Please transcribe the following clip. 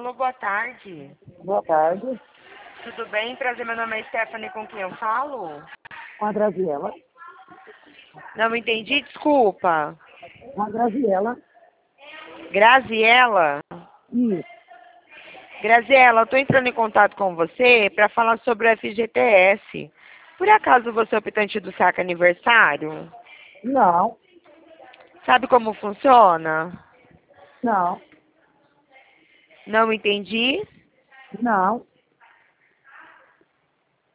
Alô, boa tarde. Boa tarde. Tudo bem? Prazer, meu nome é Stephanie, com quem eu falo? Com a Graziela. Não entendi, desculpa. Com a Graziela. Graziela? Isso. Graziela, eu tô entrando em contato com você para falar sobre o FGTS. Por acaso você é optante do saque aniversário? Não. Sabe como funciona? Não. Não entendi. Não.